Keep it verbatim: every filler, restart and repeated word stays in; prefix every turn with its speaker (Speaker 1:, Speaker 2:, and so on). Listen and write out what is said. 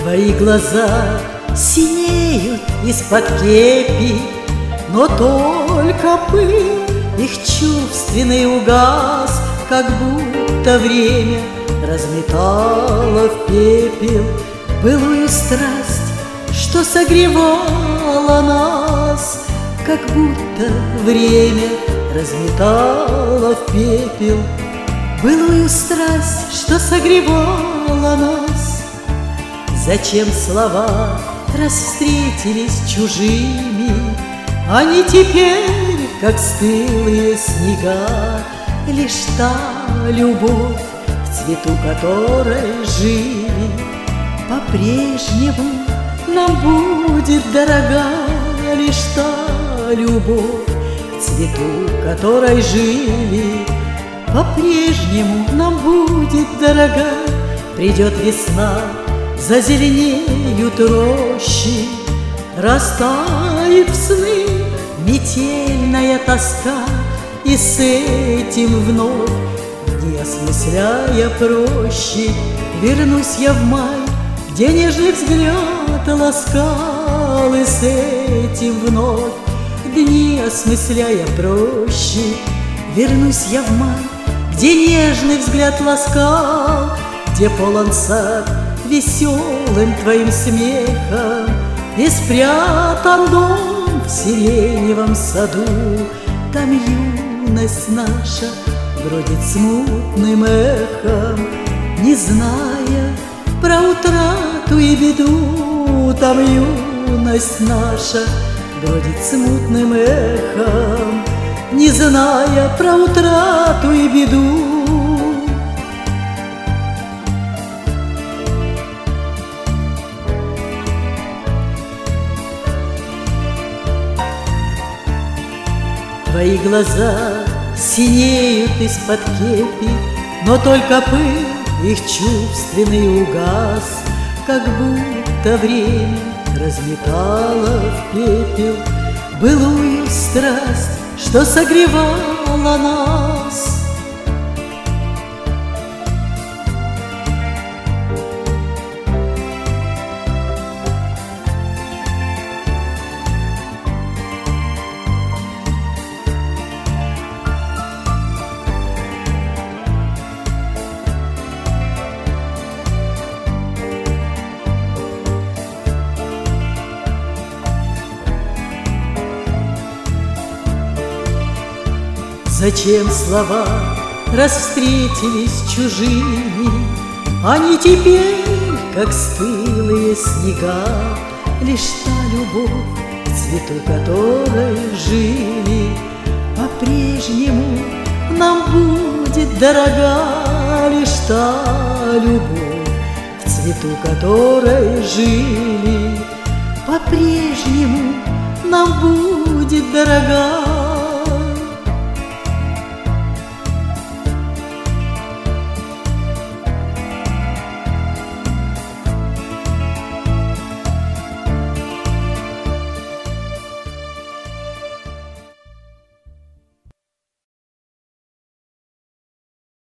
Speaker 1: Твои глаза синеют из-под кепи, но только пыл их чувственный угас, как будто время разметало в пепел былую страсть, что согревала нас, как будто время разметало в пепел былую страсть, что согревала нас. Зачем слова расвстретились чужими? Они теперь, как стылые снега, лишь та любовь, в цвету которой жили, по-прежнему нам будет дорога. Лишь та любовь, в цвету которой жили, по-прежнему нам будет дорога. Придет весна, зазеленеют рощи, растает в сны метельная тоска, и с этим вновь, не осмысляя проще, вернусь я в май, где нежный взгляд ласкал, и с этим вновь, дни осмысляя проще, вернусь я в май, где нежный взгляд ласкал, где полон сад веселым твоим смехом, и спрятан дом в сиреневом саду. Там юность наша бродит смутным эхом, не зная про утрату и беду. Там юность наша бродит смутным эхом, не зная про утрату и беду. Твои глаза синеют из-под кепи, но только пыл их чувственный угас, как будто время разметало в пепел былую страсть, что согревала нас. Зачем слова расвстретились чужими? Они теперь, как стылые снега, лишь та любовь, в цвету которой жили, по-прежнему нам будет дорога. Лишь та любовь, в цвету которой жили, по-прежнему нам будет дорога.